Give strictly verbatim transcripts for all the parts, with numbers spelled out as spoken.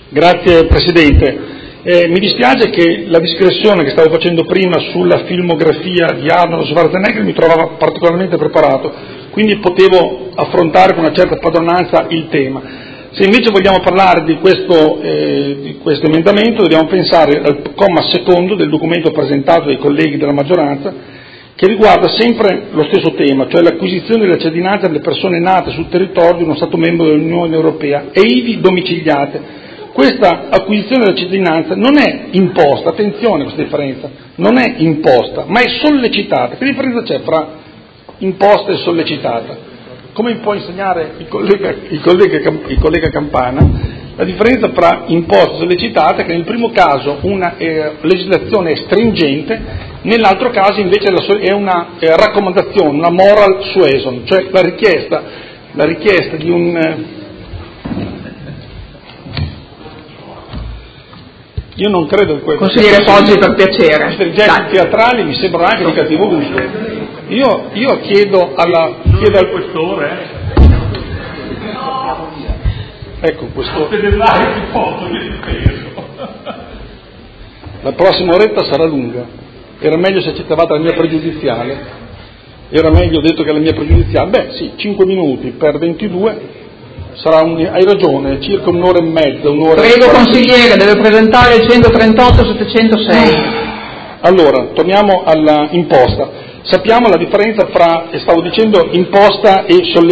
Grazie Presidente. Eh, mi dispiace che la digressione che stavo facendo prima sulla filmografia di Arnold Schwarzenegger mi trovava particolarmente preparato, quindi potevo affrontare con una certa padronanza il tema. Se invece vogliamo parlare di questo, eh, di questo emendamento, dobbiamo pensare al comma secondo del documento presentato dai colleghi della maggioranza, che riguarda sempre lo stesso tema, cioè l'acquisizione della cittadinanza delle persone nate sul territorio di uno Stato membro dell'Unione Europea e ivi domiciliate. Questa acquisizione della cittadinanza non è imposta, attenzione a questa differenza, non è imposta, ma è sollecitata. Che differenza c'è fra imposta e sollecitata? Come mi può insegnare il collega, il collega, il collega Campana, la differenza fra imposta e sollecitata è che nel primo caso una eh, legislazione è stringente, nell'altro caso invece è una eh, raccomandazione, una moral suasion, cioè la richiesta, la richiesta di un... Eh, Io non credo che questo... Consigliere Poggi, per piacere. Questi gesti teatrali mi sembrano anche di cattivo gusto. Io, io chiedo alla... Chiedo al questore... Ecco, questore... La prossima oretta sarà lunga. Era meglio se accettavate la mia pregiudiziale. Era meglio, ho detto che la mia pregiudiziale... Beh, sì, cinque minuti per ventidue... Sarà un, hai ragione, circa un'ora e mezza, un'ora Prego e consigliere, deve presentare il centotrentotto settecentosei. Allora, torniamo alla imposta. Sappiamo la differenza fra, stavo dicendo, imposta e, solle,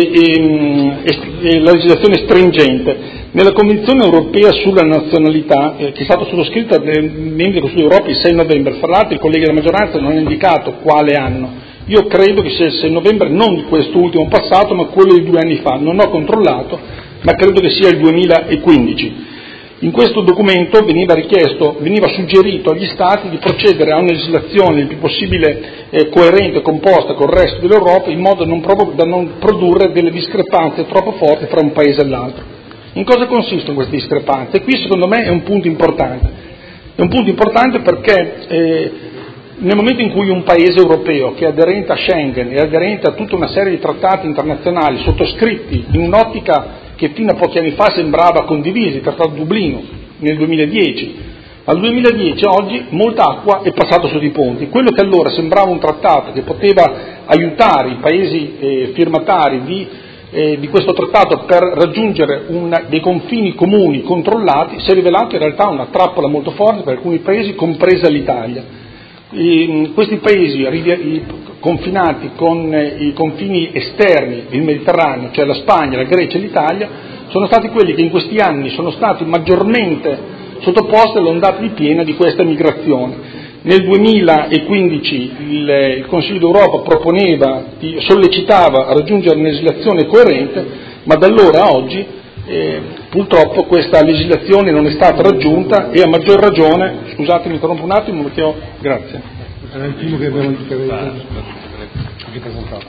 e, e, e la legislazione stringente. Nella Convenzione europea sulla nazionalità, eh, che è stata sottoscritta dai membri del Consiglio d'Europa il sei novembre, fra l'altro i colleghi della maggioranza non hanno indicato quale anno. Io credo che sia il sei novembre, non di questo ultimo passato, ma quello di due anni fa. Non ho controllato, ma credo che sia il duemilaquindici. In questo documento veniva richiesto, veniva suggerito agli Stati di procedere a una legislazione il più possibile eh, coerente e composta con il resto dell'Europa, in modo non pro- da non produrre delle discrepanze troppo forti fra un paese e l'altro. In cosa consistono queste discrepanze? E qui secondo me è un punto importante. È un punto importante perché... Eh, Nel momento in cui un paese europeo che è aderente a Schengen e aderente a tutta una serie di trattati internazionali sottoscritti in un'ottica che fino a pochi anni fa sembrava condivisa, il Trattato di Dublino nel duemiladieci, al duemiladieci oggi molta acqua è passata sotto i ponti. Quello che allora sembrava un trattato che poteva aiutare i paesi eh, firmatari di, eh, di questo trattato per raggiungere una, dei confini comuni controllati si è rivelato in realtà una trappola molto forte per alcuni paesi, compresa l'Italia. I, questi paesi i, confinati con i confini esterni del Mediterraneo, cioè la Spagna, la Grecia e l'Italia, sono stati quelli che in questi anni sono stati maggiormente sottoposti all'ondata di piena di questa migrazione. Nel duemilaquindici il, il Consiglio d'Europa proponeva, sollecitava a raggiungere una legislazione coerente, ma da allora a oggi Eh, purtroppo questa legislazione non è stata raggiunta e a maggior ragione, scusate mi interrompo un attimo perché ho, grazie. Era il primo che abbiamo presentato.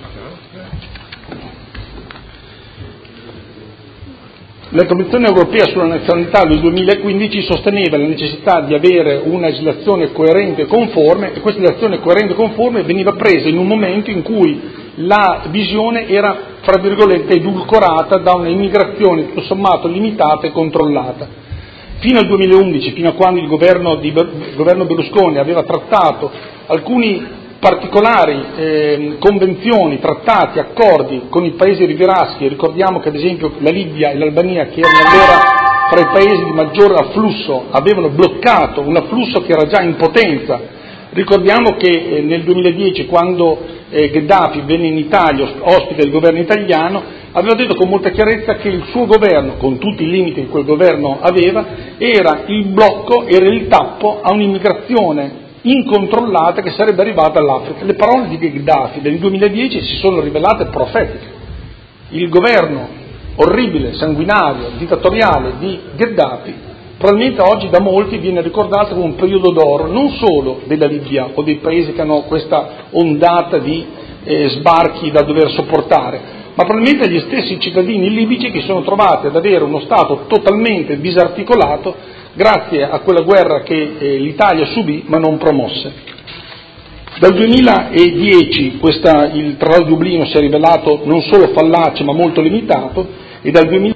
La Convenzione europea sulla nazionalità del duemilaquindici sosteneva la necessità di avere una legislazione coerente e conforme e questa legislazione coerente e conforme veniva presa in un momento in cui la visione era, fra virgolette, edulcorata da una immigrazione tutto sommato limitata e controllata. Fino al duemilaundici, fino a quando il governo, di, il governo Berlusconi aveva trattato alcuni particolari eh, convenzioni, trattati, accordi con i paesi rivieraschi, ricordiamo che ad esempio la Libia e l'Albania, che erano allora fra i paesi di maggior afflusso, avevano bloccato un afflusso che era già in potenza. Ricordiamo che eh, nel duemiladieci, quando eh, Gheddafi venne in Italia, ospite del governo italiano, aveva detto con molta chiarezza che il suo governo, con tutti i limiti che quel governo aveva, era il blocco, era il tappo a un'immigrazione incontrollata che sarebbe arrivata all'Africa. Le parole di Gheddafi del duemiladieci si sono rivelate profetiche. Il governo orribile, sanguinario, dittatoriale di Gheddafi probabilmente oggi da molti viene ricordato come un periodo d'oro non solo della Libia o dei paesi che hanno questa ondata di eh, sbarchi da dover sopportare, ma probabilmente agli stessi cittadini libici che si sono trovati ad avere uno Stato totalmente disarticolato grazie a quella guerra che eh, l'Italia subì ma non promosse. Dal duemiladieci questa, il Trattato di Dublino si è rivelato non solo fallace ma molto limitato e dal duemila